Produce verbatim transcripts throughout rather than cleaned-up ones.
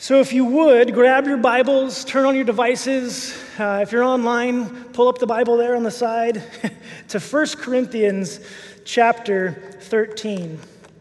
So if you would, grab your Bibles, turn on your devices. Uh, if you're online, pull up the Bible there on the side to First Corinthians chapter thirteen.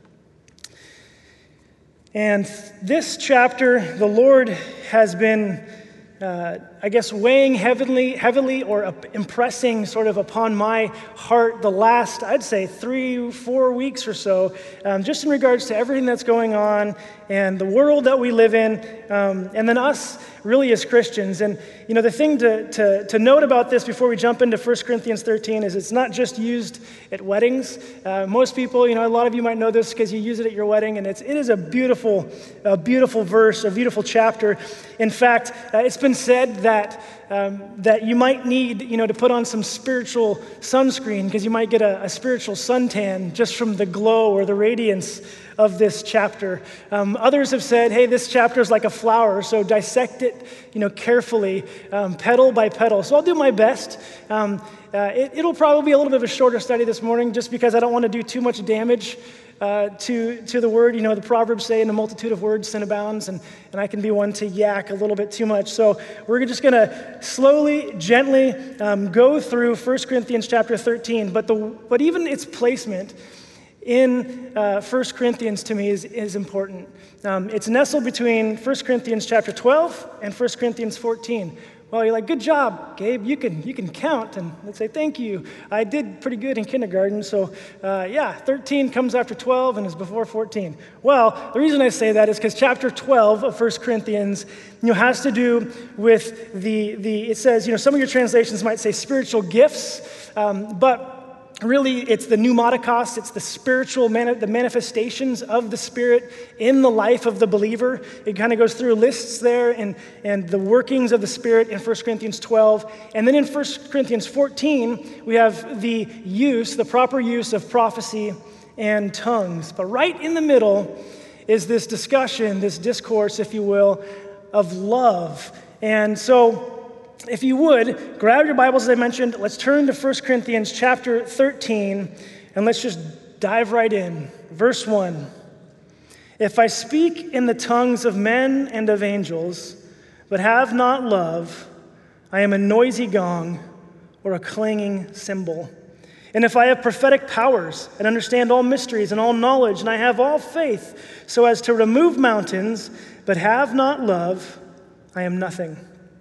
And this chapter, the Lord has been, uh, I guess, weighing heavily, heavily or impressing sort of upon my heart the last, I'd say, three, four weeks or so, um, just in regards to everything that's going on and the world that we live in, um, and then us really as Christians. And, you know, the thing to, to, to note about this before we jump into First Corinthians thirteen is it's not just used at weddings. Uh, most people, you know, a lot of you might know this because you use it at your wedding, and it's, it is a beautiful, a beautiful verse, a beautiful chapter. In fact, uh, it's been said that um, that you might need, you know, to put on some spiritual sunscreen because you might get a, a spiritual suntan just from the glow or the radiance of this chapter. Um, others have said, hey, this chapter is like a flower, so dissect it, you know, carefully, um, petal by petal. So I'll do my best. Um, uh, it, it'll probably be a little bit of a shorter study this morning just because I don't want to do too much damage uh, to, to the word. You know, the Proverbs say, in a multitude of words, sin abounds, and, and I can be one to yak a little bit too much. So we're just going to slowly, gently um, go through First Corinthians chapter thirteen, but, the, but even its placement in uh, First Corinthians to me is, is important. Um, it's nestled between First Corinthians chapter twelve and First Corinthians fourteen. Well, you're like, good job, Gabe. You can you can count. And let's say, thank you. I did pretty good in kindergarten. So uh, yeah, thirteen comes after twelve and is before fourteen. Well, the reason I say that is because chapter twelve of First Corinthians, you know, has to do with the, the it says, you know, some of your translations might say spiritual gifts, um, but really, it's the pneumatikos, it's the spiritual, mani- the manifestations of the Spirit in the life of the believer. It kind of goes through lists there and, and the workings of the Spirit in First Corinthians twelve. And then in First Corinthians fourteen, we have the use, the proper use of prophecy and tongues. But right in the middle is this discussion, this discourse, if you will, of love. And so, if you would, grab your Bibles, as I mentioned. Let's turn to First Corinthians chapter thirteen, and let's just dive right in. Verse one. If I speak in the tongues of men and of angels, but have not love, I am a noisy gong or a clanging cymbal. And if I have prophetic powers and understand all mysteries and all knowledge, and I have all faith so as to remove mountains, but have not love, I am nothing.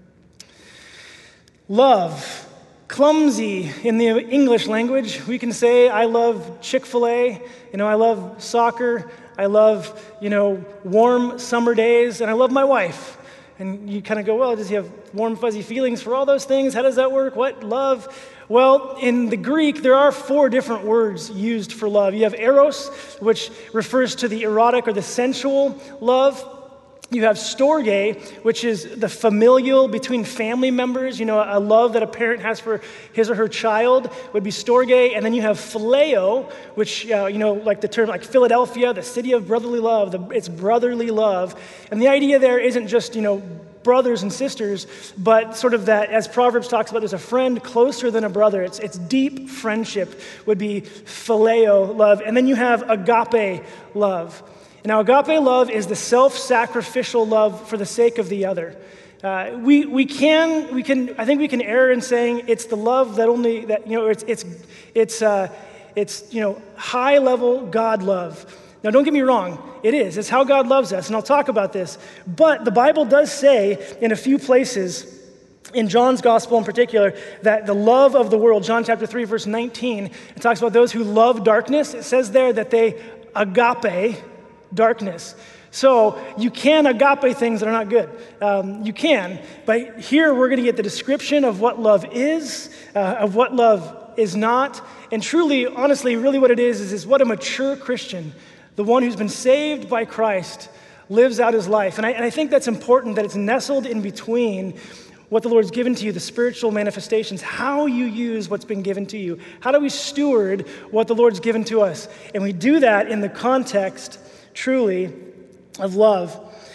Love, clumsy in the English language. We can say, I love Chick-fil-A, you know, I love soccer, I love, you know, warm summer days, and I love my wife. And you kind of go, well, does he have warm, fuzzy feelings for all those things? How does that work? What? Love? Well, in the Greek, there are four different words used for love. You have eros, which refers to the erotic or the sensual love. You have storge, which is the familial between family members. You know, a love that a parent has for his or her child would be storge. And then you have phileo, which, uh, you know, like the term like Philadelphia, the city of brotherly love, the, it's brotherly love. And the idea there isn't just, you know, brothers and sisters, but sort of that, as Proverbs talks about, there's a friend closer than a brother. It's, it's deep friendship would be phileo love. And then you have agape love. Now, agape love is the self-sacrificial love for the sake of the other. Uh, we we can we can I think we can err in saying it's the love that only that you know it's it's it's uh, it's you know high-level God love. Now, don't get me wrong, it is. It's how God loves us, and I'll talk about this. But the Bible does say in a few places, in John's gospel in particular, that the love of the world, John chapter three, verse nineteen, it talks about those who love darkness. It says there that they agape darkness. So you can agape things that are not good. Um, you can, but here we're going to get the description of what love is, uh, of what love is not, and truly, honestly, really what it is, is, is what a mature Christian, the one who's been saved by Christ, lives out his life. And I, and I think that's important, that it's nestled in between what the Lord's given to you, the spiritual manifestations, how you use what's been given to you. How do we steward what the Lord's given to us? And we do that in the context truly of love.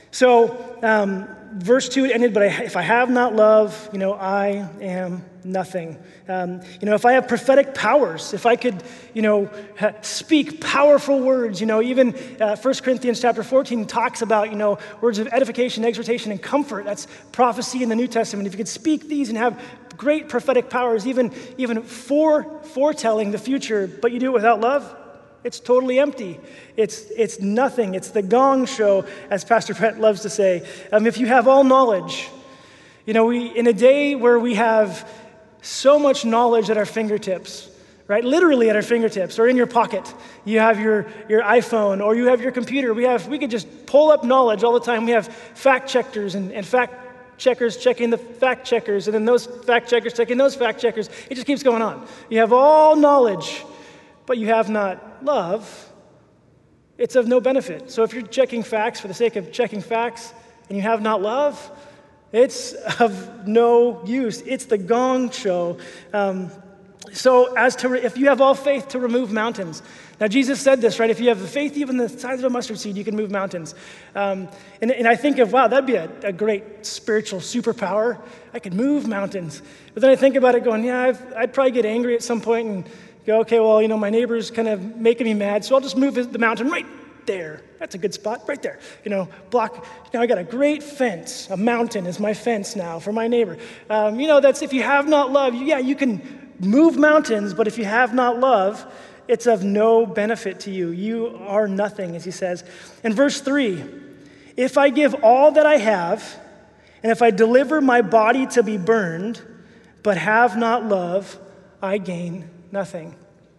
So, um, verse two ended, but I, if I have not love, you know, I am nothing. Um, you know, if I have prophetic powers, if I could, you know, ha- speak powerful words, you know, even uh, First Corinthians chapter fourteen talks about, you know, words of edification, exhortation, and comfort. That's prophecy in the New Testament. If you could speak these and have great prophetic powers, even, even fore, foretelling the future, but you do it without love, it's totally empty. It's it's nothing. It's the gong show, as Pastor Brett loves to say. Um, if you have all knowledge, you know, we in a day where we have so much knowledge at our fingertips, right? Literally at our fingertips or in your pocket. You have your, your iPhone or you have your computer. We have we could just pull up knowledge all the time. We have fact checkers and, and fact checkers checking the fact checkers, and then those fact checkers checking those fact checkers. It just keeps going on. You have all knowledge, but you have not love, it's of no benefit. So if you're checking facts for the sake of checking facts and you have not love, it's of no use. It's the gong show. Um, so as to re- if you have all faith to remove mountains. Now Jesus said this, right? If you have the faith even the size of a mustard seed, you can move mountains. Um, and, and I think of, wow, that'd be a, a great spiritual superpower. I could move mountains. But then I think about it going, yeah, I've, I'd probably get angry at some point and go, okay, well, you know, my neighbor's kind of making me mad, so I'll just move the mountain right there. That's a good spot, right there. You know, block, now I got a great fence. A mountain is my fence now for my neighbor. Um, you know, that's if you have not love, yeah, you can move mountains, but if you have not love, it's of no benefit to you. You are nothing, as he says. In verse three, if I give all that I have, and if I deliver my body to be burned, but have not love, I gain nothing.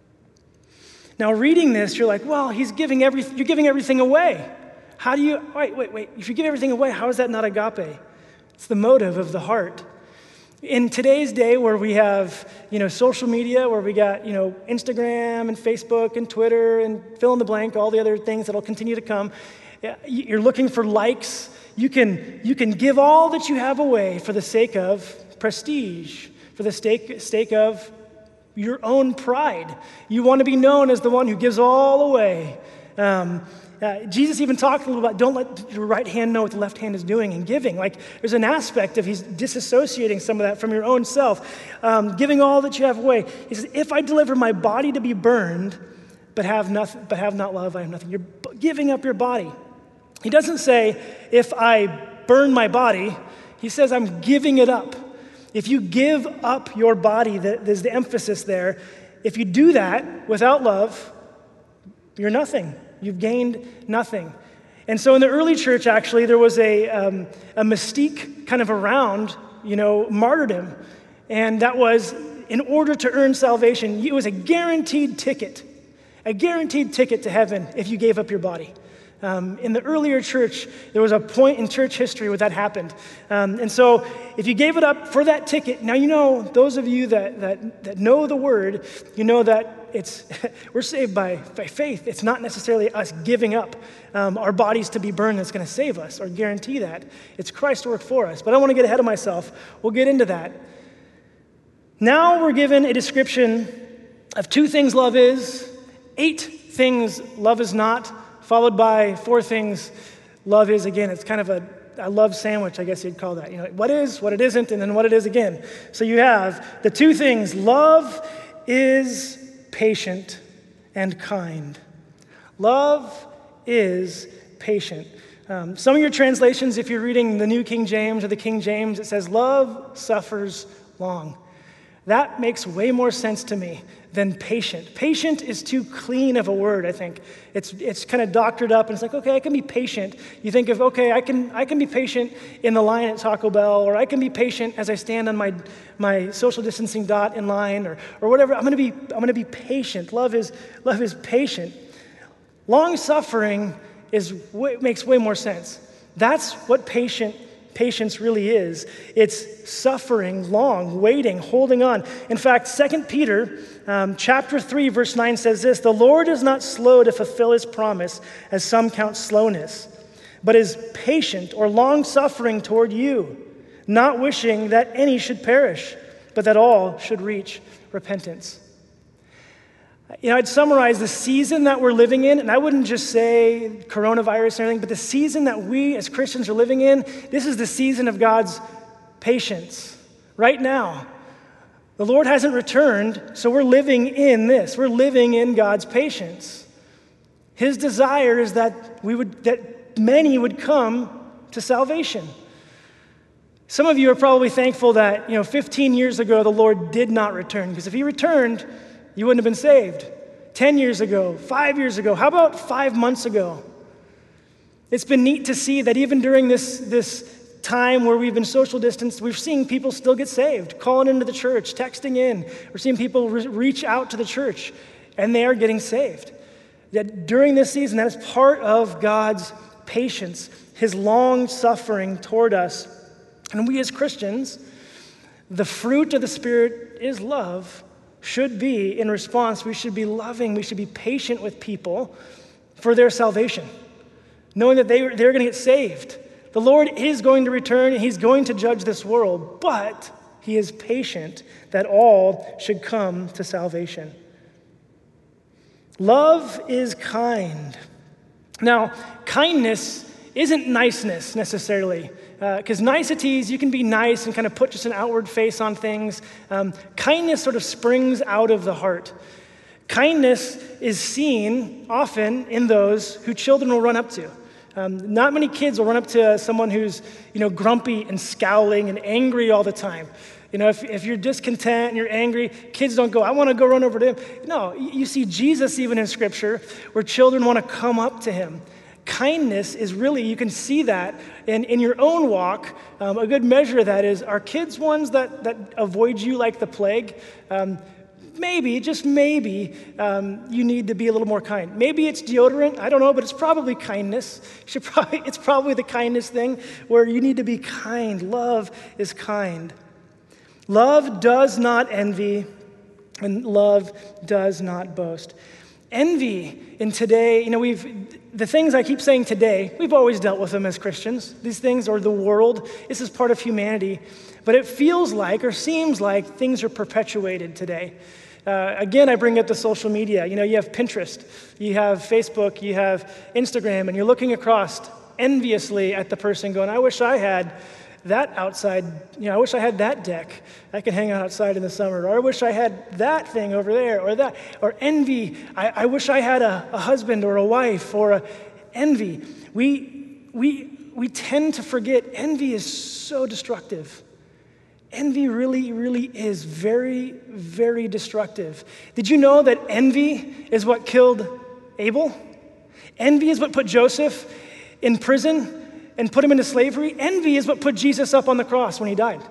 Now, reading this, you're like, well, he's giving every, you're giving everything away. How do you, wait, wait, wait. If you give everything away, how is that not agape? It's the motive of the heart. In today's day where we have, you know, social media, where we got, you know, Instagram and Facebook and Twitter and fill in the blank, all the other things that'll continue to come, you're looking for likes. You can, you can give all that you have away for the sake of prestige, for the sake, sake of your own pride. You want to be known as the one who gives all away. Um, uh, Jesus even talked a little about don't let your right hand know what the left hand is doing in giving. Like there's an aspect of he's disassociating some of that from your own self, um, giving all that you have away. He says, if I deliver my body to be burned, but have nothing, but have not love, I have nothing. You're giving up your body. He doesn't say, if I burn my body, he says, I'm giving it up. If you give up your body, there's the emphasis there. If you do that without love, you're nothing. You've gained nothing. And so in the early church, actually, there was a, um, a mystique kind of around, you know, martyrdom. And that was in order to earn salvation, it was a guaranteed ticket, a guaranteed ticket to heaven if you gave up your body. Um, in the earlier church, there was a point in church history where that happened. Um, and so if you gave it up for that ticket, now you know, those of you that that, that know the word, you know that it's we're saved by, by faith. It's not necessarily us giving up um, our bodies to be burned that's going to save us or guarantee that. It's Christ's work for us. But I don't want to get ahead of myself. We'll get into that. Now we're given a description of two things love is, eight things love is not, followed by four things love is again. It's kind of a, a love sandwich, I guess you'd call that. You know, what is, what it isn't, and then what it is again. So you have the two things. Love is patient and kind. Love is patient. Um, some of your translations, if you're reading the New King James or the King James, it says love suffers long. That makes way more sense to me than patient. Patient is too clean of a word, I think. It's it's kind of doctored up, and it's like, okay, I can be patient. You think of, okay, I can I can be patient in the line at Taco Bell, or I can be patient as I stand on my my social distancing dot in line, or or whatever. I'm gonna be I'm gonna be patient. Love is love is patient. Long suffering is makes way more sense. That's what patient Patience really is. It's suffering long, waiting, holding on. In fact, Second Peter um, chapter three, verse nine says this, the Lord is not slow to fulfill his promise, as some count slowness, but is patient or long-suffering toward you, not wishing that any should perish, but that all should reach repentance. You know, I'd summarize the season that we're living in, and I wouldn't just say coronavirus or anything, but the season that we as Christians are living in, this is the season of God's patience right now. The Lord hasn't returned, so we're living in this. We're living in God's patience. His desire is that we would, that many would come to salvation. Some of you are probably thankful that, you know, fifteen years ago, the Lord did not return, because if he returned, you wouldn't have been saved. ten years ago, five years ago, how about five months ago? It's been neat to see that even during this, this time where we've been social distanced, we're seeing people still get saved, calling into the church, texting in. We're seeing people re- reach out to the church, and they are getting saved. That during this season, that is part of God's patience, his long suffering toward us. And we as Christians, the fruit of the Spirit is love, should be in response. We should be loving, we should be patient with people for their salvation, knowing that they, they're going to get saved. The Lord is going to return, and he's going to judge this world, but he is patient that all should come to salvation. Love is kind. Now, kindness isn't niceness necessarily, because uh, niceties, you can be nice and kind of put just an outward face on things. Um, kindness sort of springs out of the heart. Kindness is seen often in those who children will run up to. Um, not many kids will run up to someone who's, you know, grumpy and scowling and angry all the time. You know, if, if you're discontent and you're angry, kids don't go, I want to go run over to him. No, you see Jesus even in Scripture where children want to come up to him. Kindness is really, you can see that in, in your own walk. Um, a good measure of that is, are kids ones that, that avoid you like the plague? Um, Maybe, just maybe, um, you need to be a little more kind. Maybe it's deodorant, I don't know, but it's probably kindness. You should probably, it's probably the kindness thing where you need to be kind. Love is kind. Love does not envy, and love does not boast. Envy in today, you know, we've, the things I keep saying today, we've always dealt with them as Christians. These things, or the world, this is part of humanity. But it feels like, or seems like, things are perpetuated today. Uh, again, I bring up the social media. You know, you have Pinterest, you have Facebook, you have Instagram, and you're looking across enviously at the person going, I wish I had that outside, you know, I wish I had that deck. I could hang out outside in the summer. Or I wish I had that thing over there, or that. Or envy, I, I wish I had a, a husband or a wife, or a envy. We, we, we tend to forget envy is so destructive. Envy really, really is very, very destructive. Did you know that envy is what killed Abel? Envy is what put Joseph in prison and put him into slavery. Envy is what put Jesus up on the cross when he died.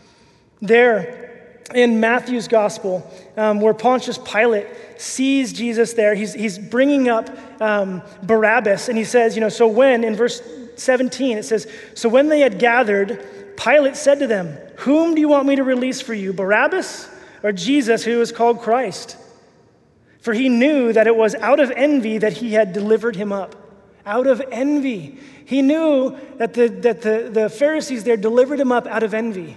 There in Matthew's gospel, um, where Pontius Pilate sees Jesus there, he's, he's bringing up um, Barabbas, and he says, you know, so when, in verse seventeen, it says, so when they had gathered, Pilate said to them, whom do you want me to release for you, Barabbas or Jesus, who is called Christ? For he knew that it was out of envy that he had delivered him up. Out of envy. He knew that the, that the, the Pharisees there delivered him up out of envy.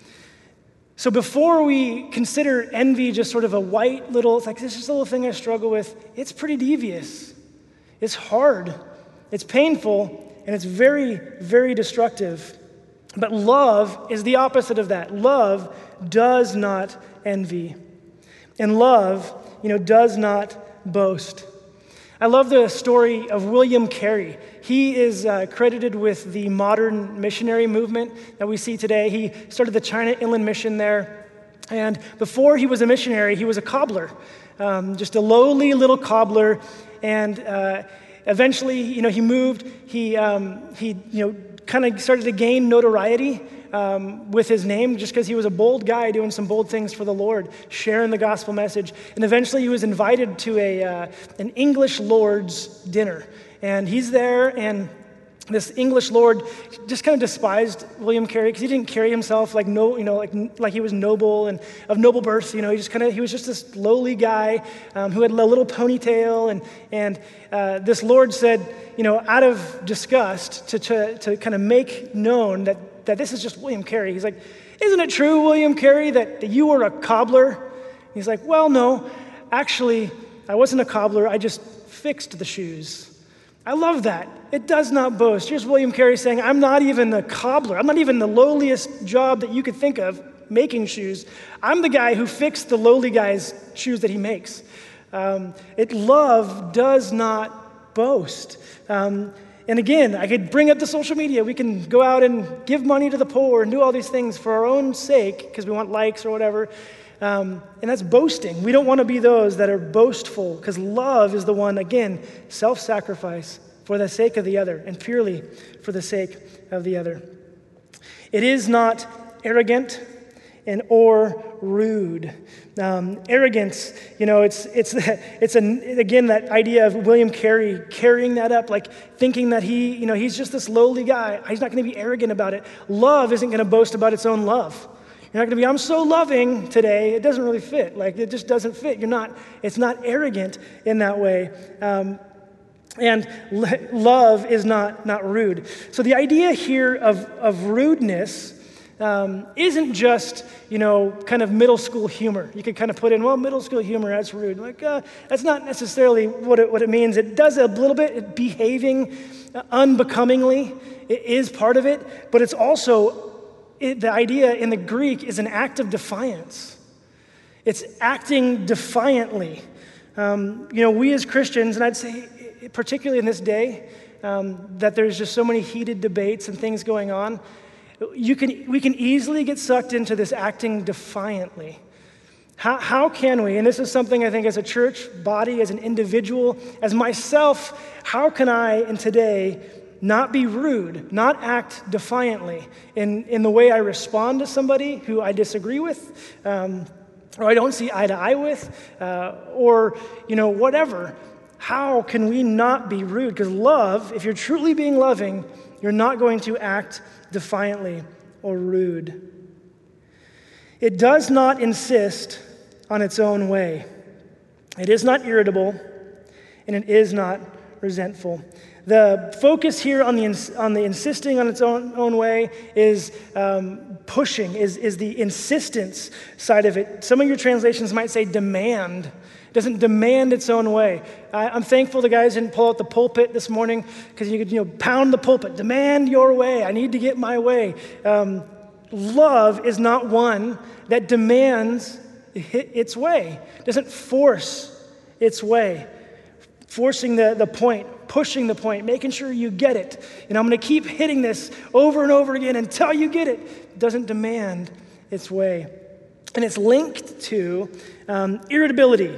So before we consider envy just sort of a white little, it's like, this is a little thing I struggle with, it's pretty devious. It's hard. It's painful, and it's very, very destructive. But love is the opposite of that. Love does not envy. And love, you know, does not boast. I love the story of William Carey. He is uh, credited with the modern missionary movement that we see today. He started the China Inland Mission there. And before he was a missionary, he was a cobbler, um, just a lowly little cobbler. And uh, eventually, you know, he moved. He, um, he, you know, kind of started to gain notoriety um, with his name just because he was a bold guy doing some bold things for the Lord, sharing the gospel message. And eventually he was invited to a uh, an English lord's dinner. And he's there, and this English lord just kind of despised William Carey because he didn't carry himself like no, you know, like like he was noble and of noble birth. You know, he just kind of he was just this lowly guy um, who had a little ponytail, and and uh, this lord said, you know, out of disgust to to, to kind of make known that that this is just William Carey. He's like, isn't it true, William Carey, that, that you were a cobbler? He's like, well, no, actually, I wasn't a cobbler, I just fixed the shoes. I love that. It does not boast. Here's William Carey saying, I'm not even a cobbler. I'm not even the lowliest job that you could think of, making shoes. I'm the guy who fixed the lowly guy's shoes that he makes. Um, it love does not boast. Um, and again, I could bring up the social media. We can go out and give money to the poor and do all these things for our own sake because we want likes or whatever. Um, and that's boasting. We don't want to be those that are boastful because love is the one, again, self-sacrifice for the sake of the other and purely for the sake of the other. It is not arrogant and or rude. Um, arrogance, you know, it's it's it's an, again that idea of William Carey carrying that up, like thinking that he, you know, he's just this lowly guy. He's not going to be arrogant about it. Love isn't going to boast about its own love. You're not going to be, I'm so loving today. It doesn't really fit. Like, it just doesn't fit. You're not, it's not arrogant in that way. Um, and l- love is not, not rude. So the idea here of, of rudeness um, isn't just, you know, kind of middle school humor. You could kind of put in, well, middle school humor, that's rude. Like, uh, that's not necessarily what it, what it means. It does a little bit, behaving unbecomingly. It is part of it, but it's also It, the idea in the Greek is an act of defiance. It's acting defiantly. Um, you know, we as Christians, and I'd say particularly in this day, um, that there's just so many heated debates and things going on, you can we can easily get sucked into this acting defiantly. How, how can we, and this is something I think as a church body, as an individual, as myself, how can I in today not be rude, not act defiantly in, in the way I respond to somebody who I disagree with, um, or I don't see eye to eye with, uh, or, you know, whatever. How can we not be rude? Because love, if you're truly being loving, you're not going to act defiantly or rude. It does not insist on its own way. It is not irritable, and it is not resentful. The focus here on the on the insisting on its own, own way is um, pushing, is, is the insistence side of it. Some of your translations might say demand. It doesn't demand its own way. I, I'm thankful the guys didn't pull out the pulpit this morning because you could, you know, pound the pulpit. Demand your way. I need to get my way. Um, love is not one that demands its way. It doesn't force its way. Forcing the, the point, pushing the point, making sure you get it. You know, I'm going to keep hitting this over and over again until you get it. It doesn't demand its way. And it's linked to um, irritability.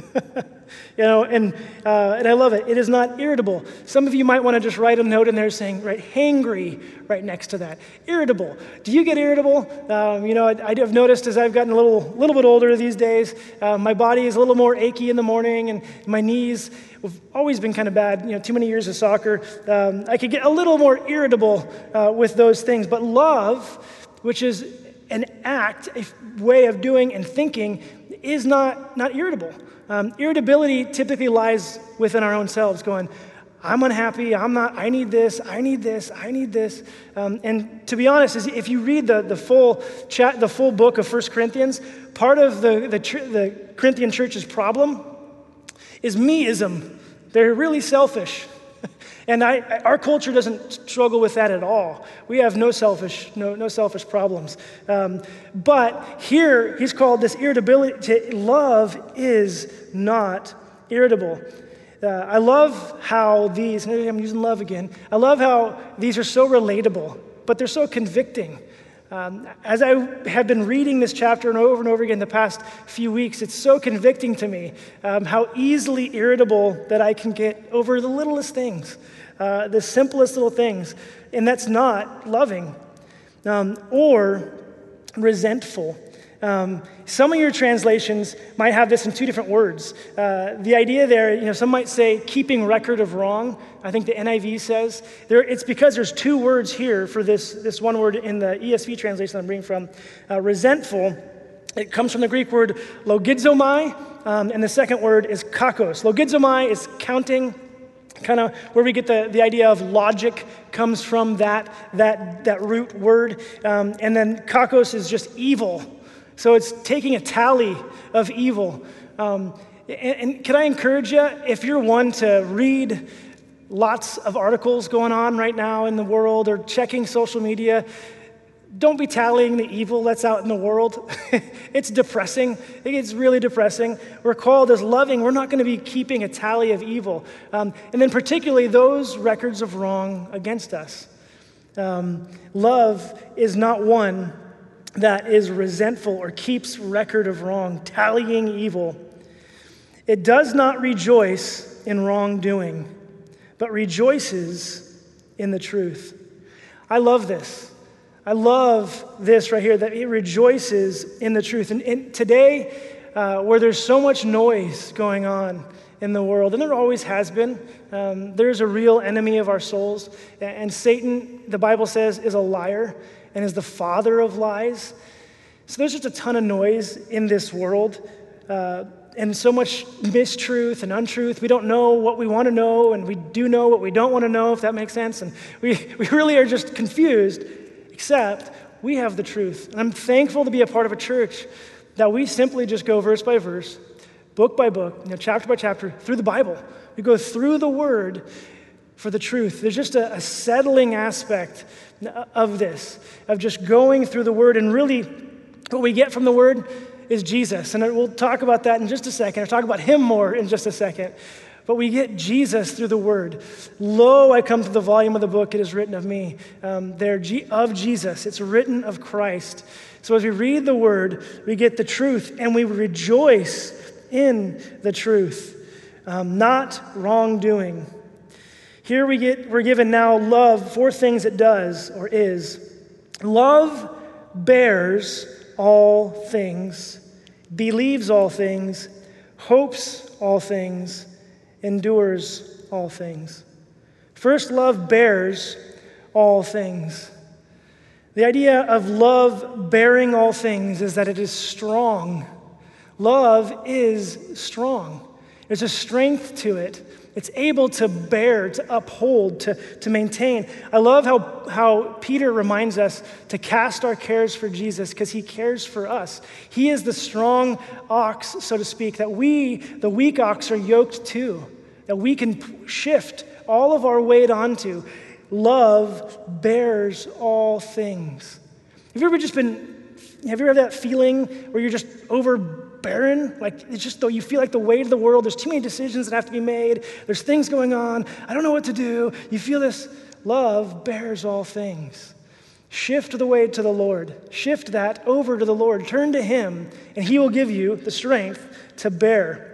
You know, and uh, and I love it. It is not irritable. Some of you might want to just write a note in there saying, right, hangry right next to that. Irritable. Do you get irritable? Um, you know, I, I've noticed as I've gotten a little little bit older these days, uh, my body is a little more achy in the morning, and my knees have always been kind of bad. You know, too many years of soccer. Um, I could get a little more irritable uh, with those things. But love, which is an act, a way of doing and thinking, is not not irritable. Um, irritability typically lies within our own selves, going, I'm unhappy, I'm not, I need this, I need this, I need this. Um, and to be honest, is if you read the, the full chat, the full book of First Corinthians, part of the, the, the Corinthian church's problem is meism. They're really selfish. And I, our culture doesn't struggle with that at all. We have no selfish, no, no selfish problems. Um, but here, he's called this irritability. To love is not irritable. Uh, I love how these, maybe I'm using love again. I love how these are so relatable, but they're so convicting. Um, as I have been reading this chapter and over and over again the past few weeks, it's so convicting to me um, how easily irritable that I can get over the littlest things, uh, the simplest little things, and that's not loving um, or resentful. Um, some of your translations might have this in two different words. Uh, the idea there, you know, some might say keeping record of wrong. I think the N I V says there. It's because there's two words here for this this one word in the E S V translation I'm reading from. Uh, resentful. It comes from the Greek word logizomai, um, and the second word is kakos. Logizomai is counting. Kind of where we get the, the idea of logic comes from that that that root word, um, and then kakos is just evil. So it's taking a tally of evil. Um, and, and can I encourage you, if you're one to read lots of articles going on right now in the world or checking social media, don't be tallying the evil that's out in the world. It's depressing. It's really depressing. We're called as loving. We're not going to be keeping a tally of evil. Um, and then particularly those records of wrong against us. Um, love is not one that is resentful or keeps record of wrong, tallying evil. It does not rejoice in wrongdoing, but rejoices in the truth. I love this. I love this right here, that it rejoices in the truth. And, and today, uh, where there's so much noise going on in the world, and there always has been, um, there's a real enemy of our souls. And Satan, the Bible says, is a liar and is the father of lies. So there's just a ton of noise in this world, uh, and so much mistruth and untruth. We don't know what we want to know, and we do know what we don't want to know, if that makes sense. And we, we really are just confused. Except we have the truth. And I'm thankful to be a part of a church that we simply just go verse by verse, book by book, you know, chapter by chapter, through the Bible. We go through the Word for the truth. There's just a, a settling aspect of this, of just going through the Word. And really, what we get from the Word is Jesus. And we'll talk about that in just a second. I'll talk about Him more in just a second. But we get Jesus through the Word. Lo, I come to the volume of the book, it is written of me. Um, there G- of Jesus, it's written of Christ. So as we read the Word, we get the truth, and we rejoice in the truth, um, not wrongdoing. Here we get, we're given now love, four things it does or is. Love bears all things, believes all things, hopes all things, endures all things. First, love bears all things. The idea of love bearing all things is that it is strong. Love is strong. There's a strength to it. It's able to bear, to uphold, to, to maintain. I love how, how Peter reminds us to cast our cares for Jesus because he cares for us. He is the strong ox, so to speak, that we, the weak ox, are yoked to, that we can shift all of our weight onto. Love bears all things. Have you ever just been, have you ever had that feeling where you're just overbearing? Like, it's just though you feel like the weight of the world, there's too many decisions that have to be made, there's things going on, I don't know what to do. You feel this, love bears all things. Shift the weight to the Lord. Shift that over to the Lord. Turn to Him, and He will give you the strength to bear.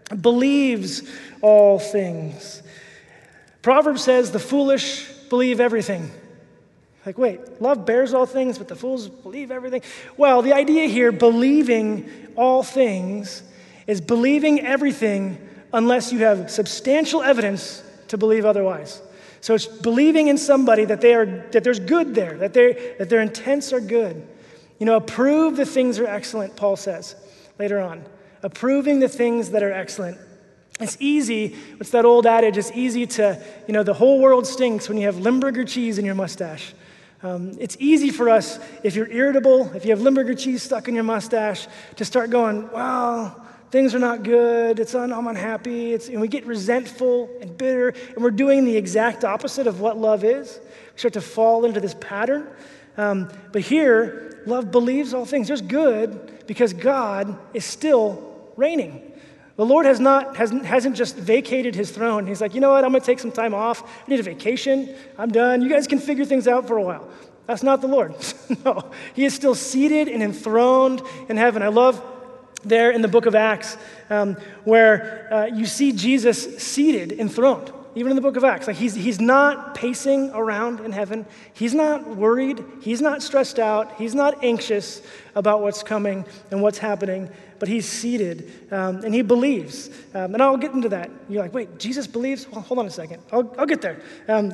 Believes all things. Proverbs says the foolish believe everything. Like, wait, love bears all things, but the fools believe everything? Well, the idea here, believing all things, is believing everything unless you have substantial evidence to believe otherwise. So it's believing in somebody that they are that there's good there, that they that their intents are good. You know, approve the things are excellent, Paul says later on. Approving the things that are excellent. It's easy, it's that old adage, it's easy to, you know, the whole world stinks when you have Limburger cheese in your mustache. Um, it's easy for us, if you're irritable, if you have Limburger cheese stuck in your mustache, to start going, well, things are not good, it's un- I'm unhappy, it's, and we get resentful and bitter, and we're doing the exact opposite of what love is. We start to fall into this pattern. Um, but here, love believes all things. There's good because God is still reigning. The Lord has not, hasn't, hasn't just vacated His throne. He's like, you know what, I'm going to take some time off. I need a vacation. I'm done. You guys can figure things out for a while. That's not the Lord. No, He is still seated and enthroned in heaven. I love there in the book of Acts um, where uh, you see Jesus seated, enthroned, even in the book of Acts. Like he's, he's not pacing around in heaven. He's not worried. He's not stressed out. He's not anxious about what's coming and what's happening. But He's seated, um, and He believes. Um, and I'll get into that. You're like, wait, Jesus believes? Well, hold on a second. I'll, I'll get there. Um,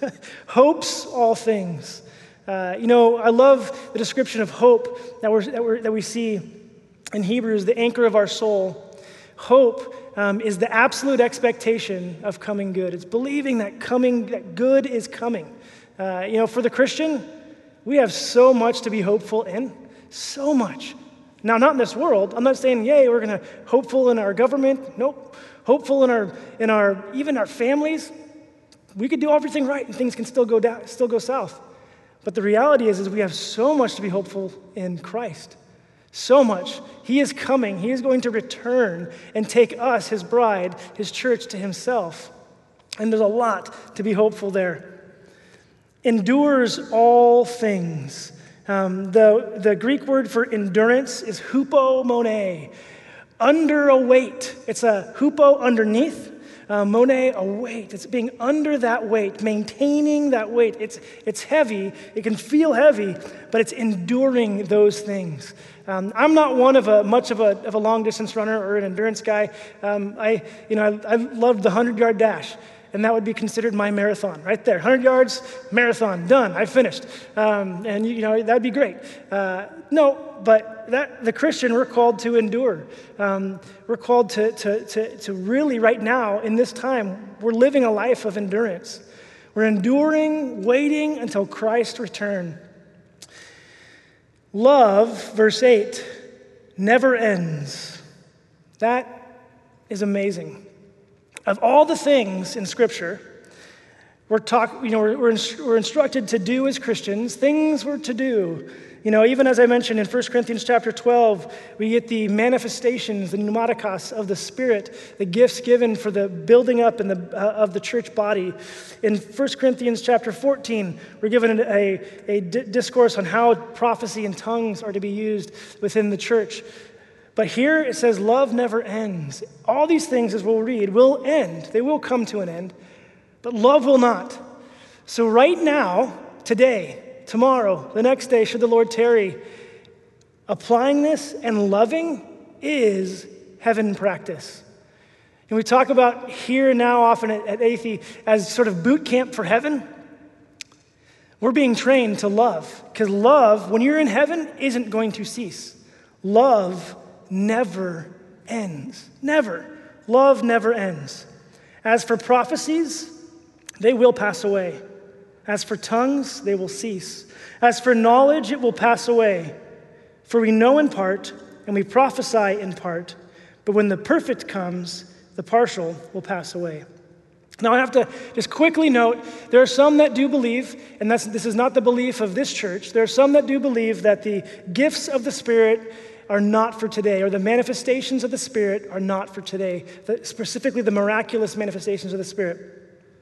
hopes all things. Uh, you know, I love the description of hope that, we're, that, we're, that we see in Hebrews, the anchor of our soul. Hope um, is the absolute expectation of coming good. It's believing that coming, that good is coming. Uh, you know, for the Christian, we have so much to be hopeful in. So much. Now, not in this world. I'm not saying, yay, we're going to hopeful in our government. Nope. Hopeful in our, in our, even our families. We could do everything right and things can still go down, still go south. But the reality is, is we have so much to be hopeful in Christ. So much. He is coming. He is going to return and take us, his bride, his church, to himself. And there's a lot to be hopeful there. Endures all things. Um, the, the Greek word for endurance is hupomone. Under a weight. It's a hupo, underneath. Uh, mone, a weight. It's being under that weight, maintaining that weight. It's it's heavy. It can feel heavy, but it's enduring those things. Um, I'm not one of a much of a of a long distance runner or an endurance guy. Um, I you know I, I loved the hundred yard dash, and that would be considered my marathon right there. Hundred yards, marathon, done. I finished, um, and you know that'd be great. Uh, no. But that the Christian, we're called to endure. Um, we're called to, to, to, to really, right now, in this time, we're living a life of endurance. We're enduring, waiting until Christ's return. Love, verse eight, never ends. That is amazing. Of all the things in Scripture, we're talk, you know, we're, we're, we're instructed to do as Christians, things we're to do. You know, even as I mentioned in First Corinthians chapter twelve, we get the manifestations, the pneumatikos of the Spirit, the gifts given for the building up in the, uh, of the church body. In First Corinthians chapter fourteen, we're given a, a d- discourse on how prophecy and tongues are to be used within the church. But here it says love never ends. All these things, as we'll read, will end. They will come to an end, but love will not. So right now, today, tomorrow, the next day, should the Lord tarry, applying this and loving is heaven practice. And we talk about here and now often at, at Athey as sort of boot camp for heaven. We're being trained to love, because love, when you're in heaven, isn't going to cease. Love never ends. Never. Love never ends. As for prophecies, they will pass away. As for tongues, they will cease. As for knowledge, it will pass away. For we know in part, and we prophesy in part, but when the perfect comes, the partial will pass away. Now I have to just quickly note, there are some that do believe, and that's, this is not the belief of this church, there are some that do believe that the gifts of the Spirit are not for today, or the manifestations of the Spirit are not for today, the, specifically the miraculous manifestations of the Spirit.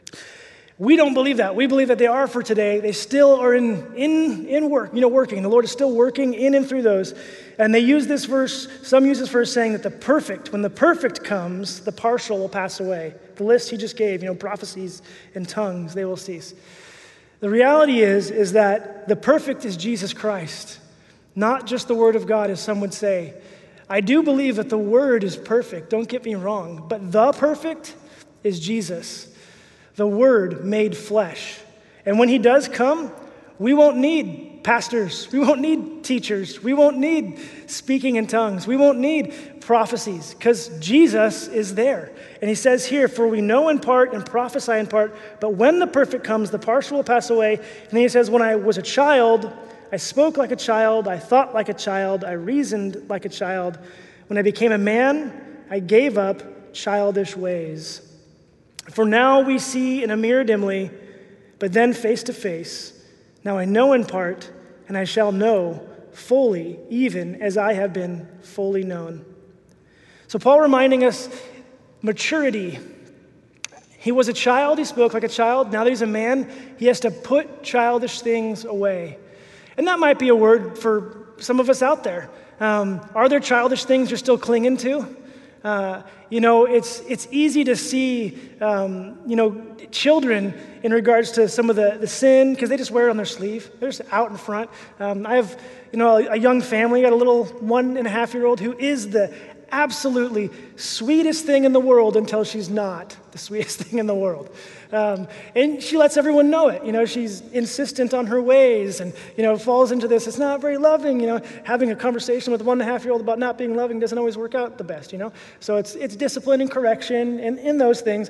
We don't believe that. We believe that they are for today. They still are in, in, in work, you know, working. The Lord is still working in and through those. And they use this verse, some use this verse saying that the perfect, when the perfect comes, the partial will pass away. The list he just gave, you know, prophecies and tongues, they will cease. The reality is, is that the perfect is Jesus Christ, not just the Word of God, as some would say. I do believe that the Word is perfect, don't get me wrong, but the perfect is Jesus. The Word made flesh. And when he does come, we won't need pastors. We won't need teachers. We won't need speaking in tongues. We won't need prophecies, because Jesus is there. And he says here, for we know in part and prophesy in part, but when the perfect comes, the partial will pass away. And then he says, when I was a child, I spoke like a child, I thought like a child, I reasoned like a child. When I became a man, I gave up childish ways. For now we see in a mirror dimly, but then face to face. Now I know in part, and I shall know fully, even as I have been fully known. So Paul reminding us, maturity. He was a child, he spoke like a child. Now that he's a man, he has to put childish things away. And that might be a word for some of us out there. Um, are there childish things you're still clinging to? Uh, you know, it's it's easy to see, um, you know, children in regards to some of the, the sin, because they just wear it on their sleeve. They're just out in front. Um, I have, you know, a, a young family, got a little one and a half year old who is the absolutely sweetest thing in the world until she's not the sweetest thing in the world. Um, and she lets everyone know it. You know, she's insistent on her ways and, you know, falls into this. It's not very loving, you know, having a conversation with a one and a half year old about not being loving doesn't always work out the best, you know. So it's it's discipline and correction and in those things.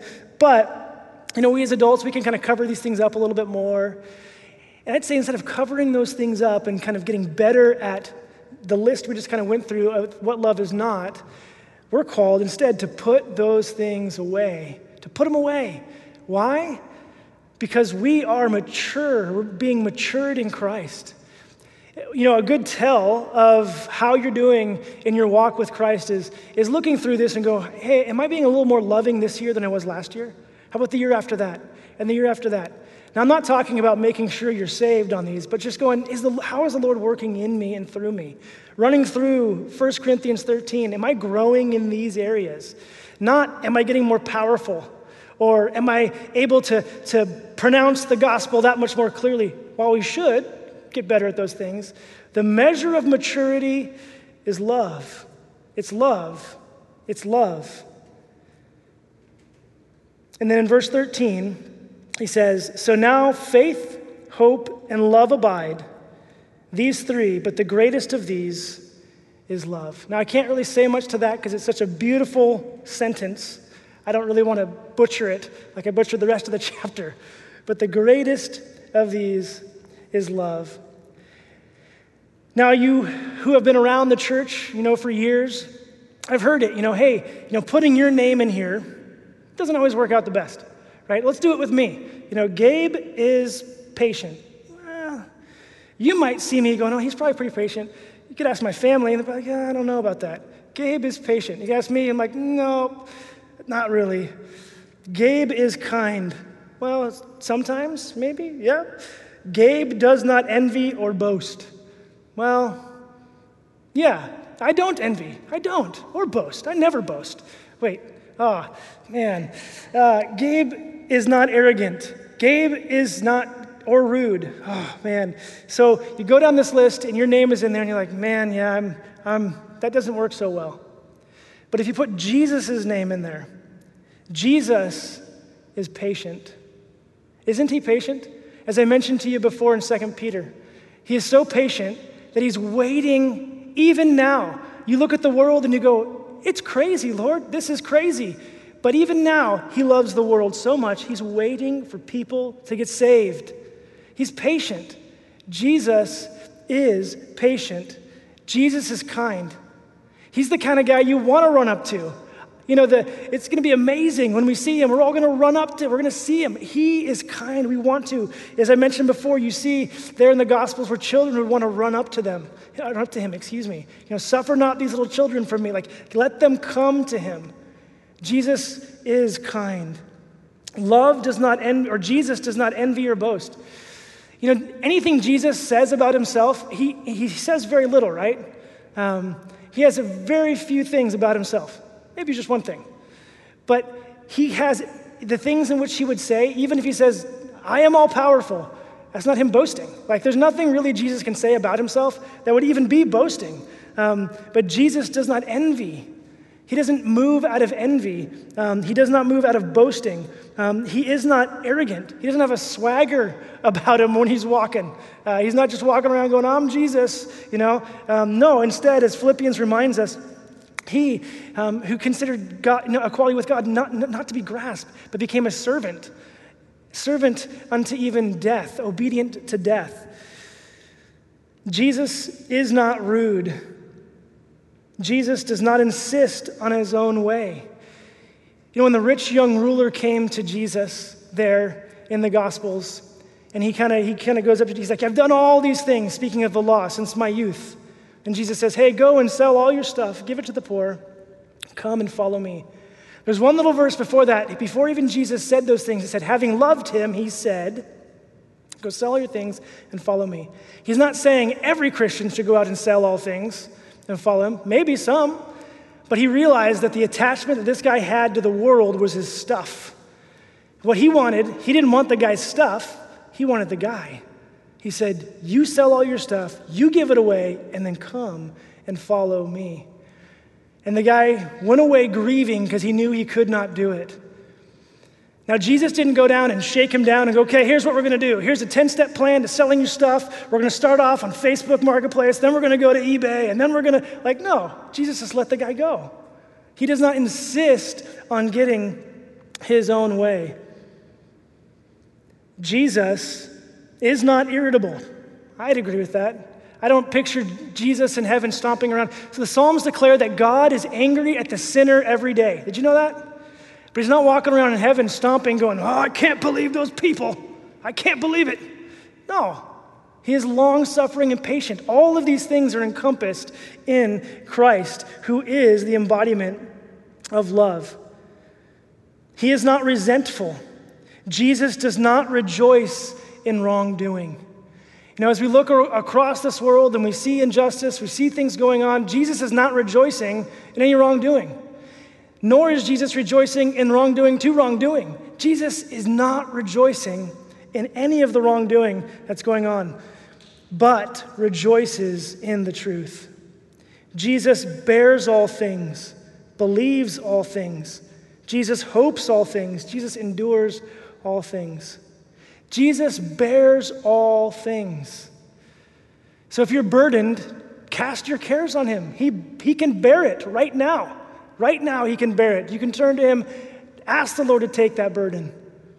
But, you know, we as adults, we can kind of cover these things up a little bit more. And I'd say instead of covering those things up and kind of getting better at the list we just kind of went through of what love is not, we're called instead to put those things away, to put them away. Why? Because we are mature. We're being matured in Christ. You know, a good tell of how you're doing in your walk with Christ is, is looking through this and go, hey, am I being a little more loving this year than I was last year? How about the year after that? And the year after that? Now, I'm not talking about making sure you're saved on these, but just going, is the, how is the Lord working in me and through me? Running through First Corinthians thirteen, am I growing in these areas? Not, am I getting more powerful? Or am I able to, to pronounce the gospel that much more clearly? While we should get better at those things, the measure of maturity is love. It's love. It's love. And then in verse thirteen, he says, so now faith, hope, and love abide, these three, but the greatest of these is love. Now, I can't really say much to that because it's such a beautiful sentence. I don't really want to butcher it like I butchered the rest of the chapter. But the greatest of these is love. Now, you who have been around the church, you know, for years, I've heard it, you know, hey, you know, putting your name in here doesn't always work out the best, right? Let's do it with me. You know, Gabe is patient. Well, you might see me going, oh, he's probably pretty patient. You could ask my family, and they'd be like, yeah, I don't know about that. Gabe is patient. You could ask me, I'm like, no, not really. Gabe is kind. Well, sometimes, maybe, yeah. Gabe does not envy or boast. Well, yeah, I don't envy. I don't. Or boast. I never boast. Wait, oh, man. Uh, Gabe is not arrogant. Gabe is not, or rude. Oh, man. So you go down this list and your name is in there and you're like, man, yeah, I'm, I'm, that doesn't work so well. But if you put Jesus' name in there, Jesus is patient. Isn't he patient? As I mentioned to you before in Second Peter, he is so patient that he's waiting even now. You look at the world and you go, it's crazy, Lord. This is crazy. But even now, he loves the world so much, he's waiting for people to get saved. He's patient. Jesus is patient. Jesus is kind. He's the kind of guy you want to run up to. You know, the, it's going to be amazing when we see him. We're all going to run up to him. We're going to see him. He is kind. We want to. As I mentioned before, you see there in the Gospels where children would want to run up to them. Run up to him, excuse me. You know, suffer not these little children from me. Like, let them come to him. Jesus is kind. Love does not envy, or Jesus does not envy or boast. You know, anything Jesus says about himself, he, he says very little, right? Um, he has a very few things about himself. Maybe just one thing. But he has the things in which he would say, even if he says, I am all powerful, that's not him boasting. Like, there's nothing really Jesus can say about himself that would even be boasting. Um, but Jesus does not envy. He doesn't move out of envy. Um, he does not move out of boasting. Um, he is not arrogant. He doesn't have a swagger about him when he's walking. Uh, he's not just walking around going, I'm Jesus, you know. Um, no, instead, as Philippians reminds us, he um, who considered God, you know, equality with God not, not to be grasped, but became a servant, servant unto even death, obedient to death. Jesus is not rude. Jesus does not insist on his own way. You know, when the rich young ruler came to Jesus there in the Gospels, and he kind of he kind of goes up to, he's like, I've done all these things, speaking of the law, since my youth. And Jesus says, hey, go and sell all your stuff, give it to the poor, come and follow me. There's one little verse before that. Before even Jesus said those things, he said, having loved him, he said, go sell all your things and follow me. He's not saying every Christian should go out and sell all things and follow him. Maybe some. But he realized that the attachment that this guy had to the world was his stuff. What he wanted, he didn't want the guy's stuff. He wanted the guy. He said, you sell all your stuff, you give it away, and then come and follow me. And the guy went away grieving because he knew he could not do it. Now, Jesus didn't go down and shake him down and go, okay, here's what we're going to do. Here's a ten-step plan to selling your stuff. We're going to start off on Facebook Marketplace, then we're going to go to eBay, and then we're going to, like, no. Jesus just let the guy go. He does not insist on getting his own way. Jesus is not irritable. I'd agree with that. I don't picture Jesus in heaven stomping around. So the Psalms declare that God is angry at the sinner every day. Did you know that? But he's not walking around in heaven stomping, going, oh, I can't believe those people. I can't believe it. No. He is long-suffering and patient. All of these things are encompassed in Christ, who is the embodiment of love. He is not resentful. Jesus does not rejoice in wrongdoing. You know, as we look across this world and we see injustice, we see things going on, Jesus is not rejoicing in any wrongdoing. Nor is Jesus rejoicing in wrongdoing to wrongdoing. Jesus is not rejoicing in any of the wrongdoing that's going on, but rejoices in the truth. Jesus bears all things, believes all things. Jesus hopes all things. Jesus endures all things. Jesus bears all things. So if you're burdened, cast your cares on him. He, he can bear it right now. Right now he can bear it. You can turn to him, ask the Lord to take that burden.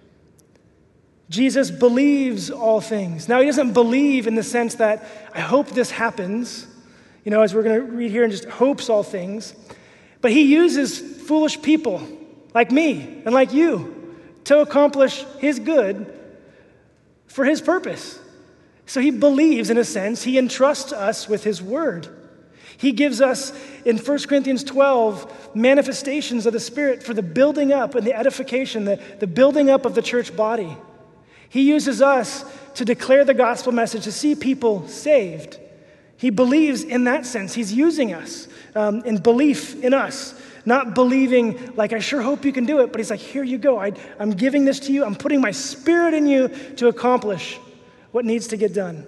Jesus believes all things. Now, he doesn't believe in the sense that I hope this happens, you know, as we're going to read here, and just hopes all things. But he uses foolish people like me and like you to accomplish his good for his purpose. So he believes, in a sense, he entrusts us with his word. He gives us, in First Corinthians twelve, manifestations of the Spirit for the building up and the edification, the, the building up of the church body. He uses us to declare the gospel message, to see people saved. He believes in that sense. He's using us um, in belief in us, not believing like, I sure hope you can do it, but he's like, here you go. I, I'm giving this to you. I'm putting my Spirit in you to accomplish what needs to get done.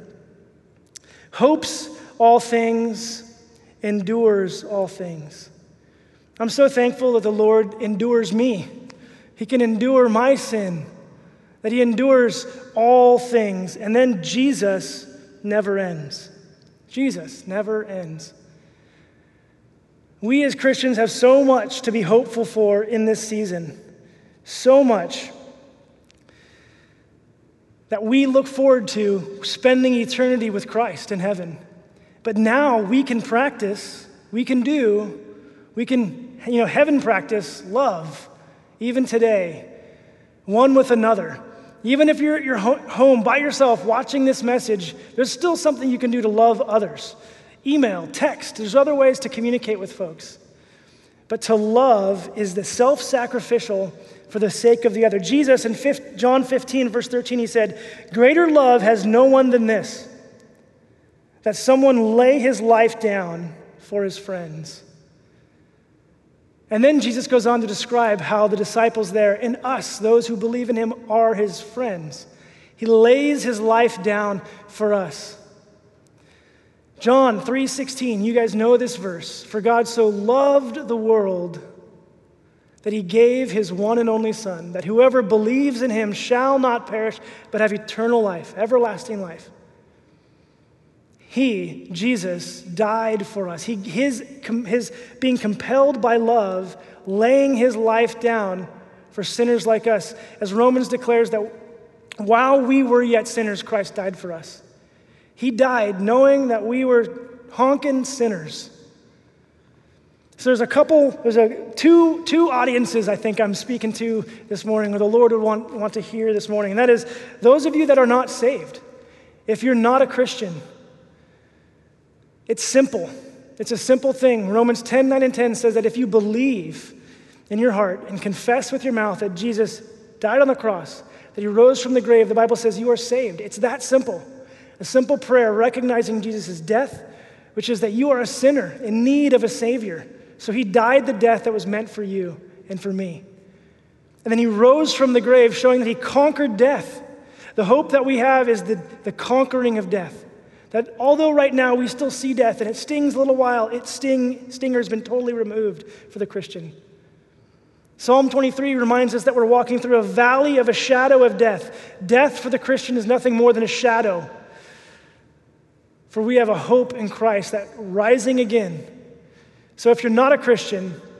Hopes all things, endures all things. I'm so thankful that the Lord endures me. He can endure my sin, that he endures all things. And then Jesus never ends. Jesus never ends. We as Christians have so much to be hopeful for in this season. So much that we look forward to spending eternity with Christ in heaven. But now we can practice, we can do, we can, you know, heaven practice love, even today, one with another. Even if you're at your home by yourself watching this message, there's still something you can do to love others. Email, text, there's other ways to communicate with folks. But to love is the self-sacrificial for the sake of the other. Jesus in John fifteen, verse thirteen, he said, greater love has no one than this, that someone lay his life down for his friends. And then Jesus goes on to describe how the disciples there, and us, those who believe in him, are his friends. He lays his life down for us. John three sixteen, you guys know this verse. For God so loved the world that he gave his one and only Son, that whoever believes in him shall not perish, but have eternal life, everlasting life. He, Jesus, died for us. He, his, his being compelled by love, laying his life down for sinners like us. As Romans declares that while we were yet sinners, Christ died for us. He died knowing that we were honking sinners. So there's a couple, there's a two, two audiences I think I'm speaking to this morning, or the Lord would want, want to hear this morning. And that is those of you that are not saved. If you're not a Christian, it's simple. It's a simple thing. Romans ten, nine, and ten says that if you believe in your heart and confess with your mouth that Jesus died on the cross, that he rose from the grave, the Bible says you are saved. It's that simple. A simple prayer recognizing Jesus' death, which is that you are a sinner in need of a Savior. So he died the death that was meant for you and for me. And then he rose from the grave, showing that he conquered death. The hope that we have is the, the conquering of death. That although right now we still see death and it stings a little while, its sting, stinger has been totally removed for the Christian. Psalm twenty-three reminds us that we're walking through a valley of a shadow of death. Death for the Christian is nothing more than a shadow. For we have a hope in Christ that rising again. So if you're not a Christian,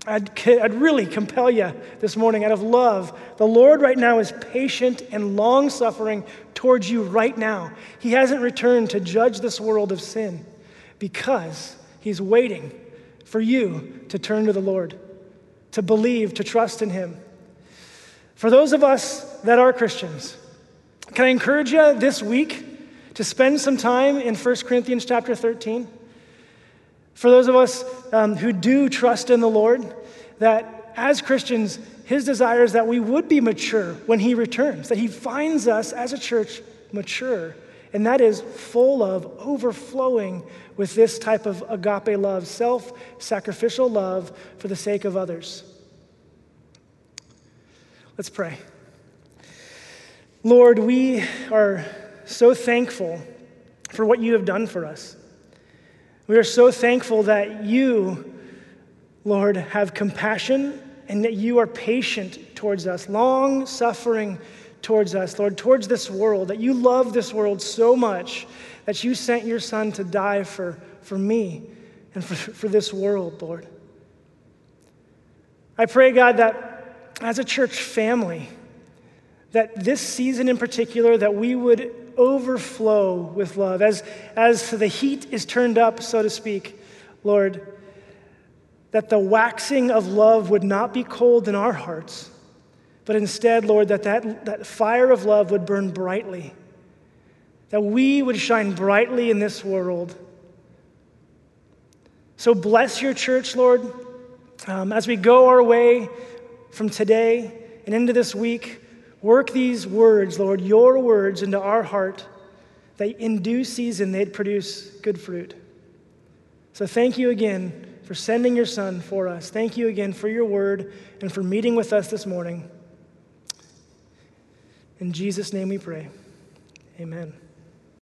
I'd, I'd really compel you this morning out of love. The Lord right now is patient and long-suffering towards you right now. He hasn't returned to judge this world of sin because he's waiting for you to turn to the Lord, to believe, to trust in him. For those of us that are Christians, can I encourage you this week to spend some time in First Corinthians chapter thirteen? For those of us um, who do trust in the Lord, that as Christians, his desire is that we would be mature when he returns, that he finds us as a church mature, and that is full of, overflowing with this type of agape love, self-sacrificial love for the sake of others. Let's pray. Lord, we are so thankful for what you have done for us. We are so thankful that you, Lord, have compassion and that you are patient towards us, long-suffering towards us, Lord, towards this world, that you love this world so much that you sent your son to die for, for me and for, for this world, Lord. I pray, God, that as a church family, that this season in particular, that we would overflow with love. As, as the heat is turned up, so to speak, Lord, that the waxing of love would not be cold in our hearts, but instead, Lord, that, that that fire of love would burn brightly, that we would shine brightly in this world. So bless your church, Lord, um, as we go our way from today and into this week. Work these words, Lord, your words into our heart, that in due season they'd produce good fruit. So thank you again for sending your son for us. Thank you again for your word and for meeting with us this morning. In Jesus' name we pray. Amen.